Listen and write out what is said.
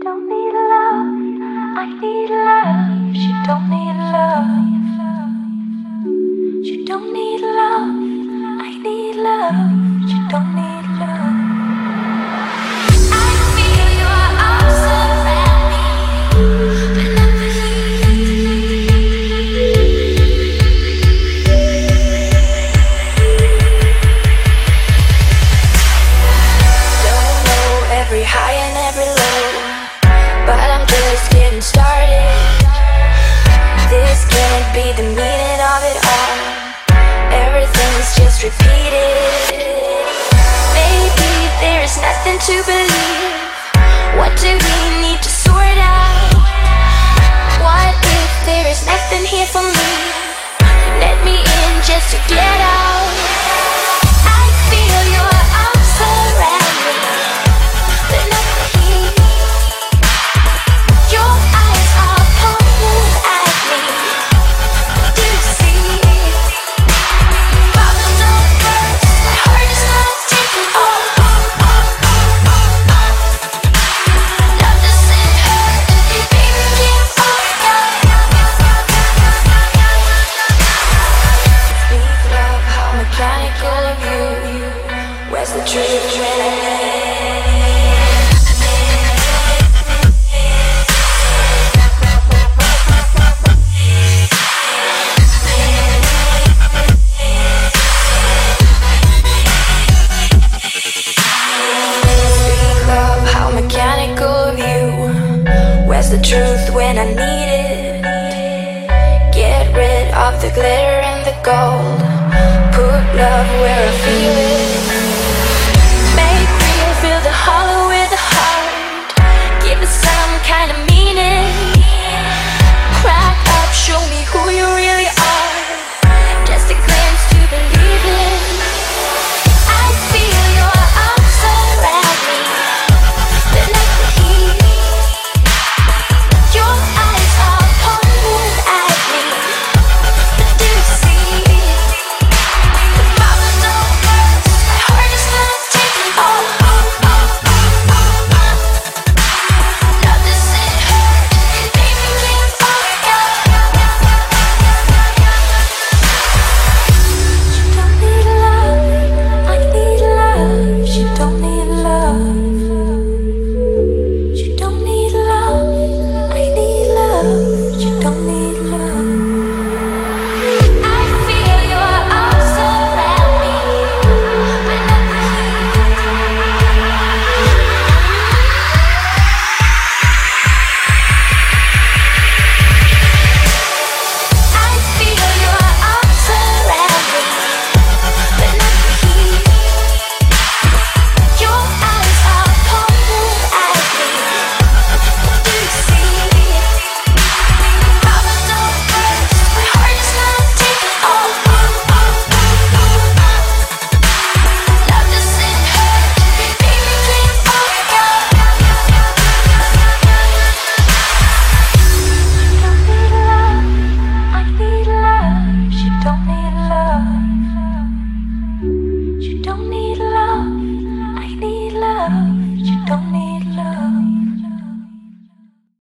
don't need love, I need love. She don't need love. She don't need love, I need love. She don't need love. I feel your arms around me, but never don't know every high and every low, but I'm just getting started. This can't be the meaning of it all. Everything's just repeated. Maybe there's nothing to believe. What do we need to sort out? What if there is nothing here for me? Let me in just to get out. I feel your arms around me, but not here. Your eyes are pointing at me. Do you see? Father knows first, my heart is not taking off. Love doesn't hurt, baby, keep on Speak love, how mechanical of you. Where's the truth when I love, how mechanical of you. Where's the truth when I need it? Get rid of the glitter and the gold. Put love where I feel it.